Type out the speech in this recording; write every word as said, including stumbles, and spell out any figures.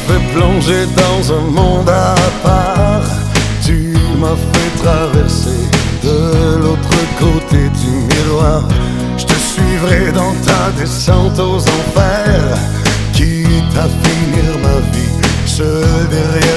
fait plonger dans un monde à part. Tu m'as fait traverser de l'autre côté du miroir. Je te suivrai dans ta descente aux enfers, quitte à finir ma vie seul derrière